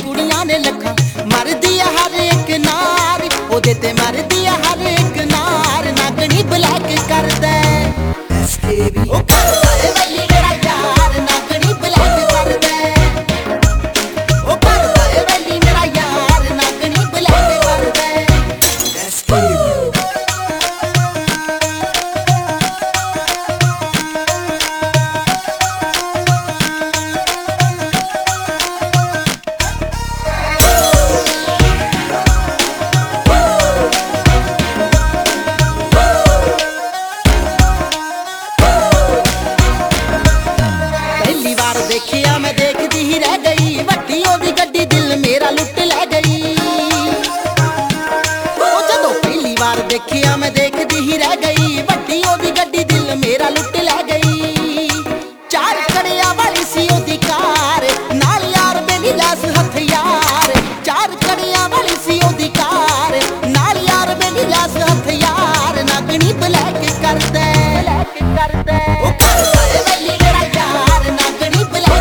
कुड़ियां ने लखा मरदी है हर एक नार ओदे ते मरदी है हर एक नार नागनी ब्लैक कर दे ओ करदा है वैली मेरा यार नागनी ब्लैक कर दे ओ करदा है वैली मेरा यार नागनी ब्लैक कर दे देखिया मैं देखती ही रह गई वड्डी ओदी गड्डी दिल मेरा लुट ले गई ओ जदों पहली बार देखिया मैं देखती ही रह गई वड्डी ओदी गड्डी दिल मेरा लुट ले गई चार कड़िया वाली सी ओदी कार नाल यार बेली लैस हथियार चार कड़िया वाली सी ओदी कार नाल यार बेली लैस हथियार नागनी ब्लैक कर दे ओ करदा है वैली मेरा यार नागनी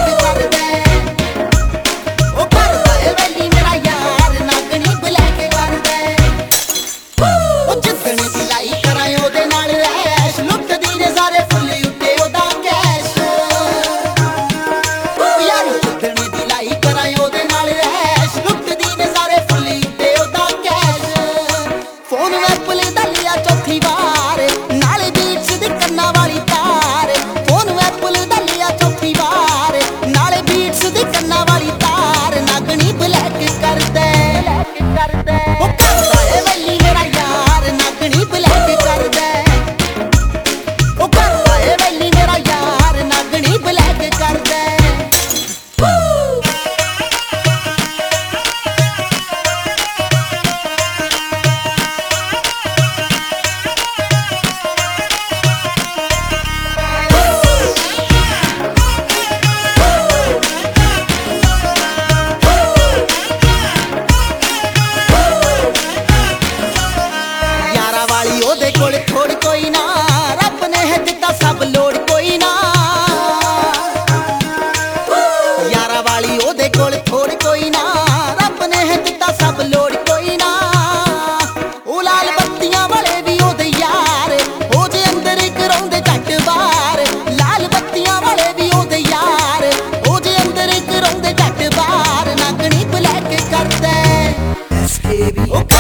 चौथी बार नाले बीच दी कन्ना वाली तार फोन एप्पल दा लिया चौथी बार नाले बीच दी कन्ना वाली तार नागनी ब्लैक कर दे ओ करदा है वैली मेरा यार नागनी ब्लैक कर दे ओ करदा है वैली मेरा यार नागनी ब्लैक कर दे ओदे कोल थोड़ कोई ना रब ने है दिता सब लोड़ कोई ना यारा वाली ओदे कोल थोड़ कोई ना रब ने है दिता सब लोड़ कोई ना ओ लाल बत्तियां वाले भी ओदे यार ओ जे अंदर कराउंदे झट बाहर लाल बत्तियां वाले भी ओदे यार ओ जे अंदर कराउंदे झट बाहर नागनी ब्लैक कर दे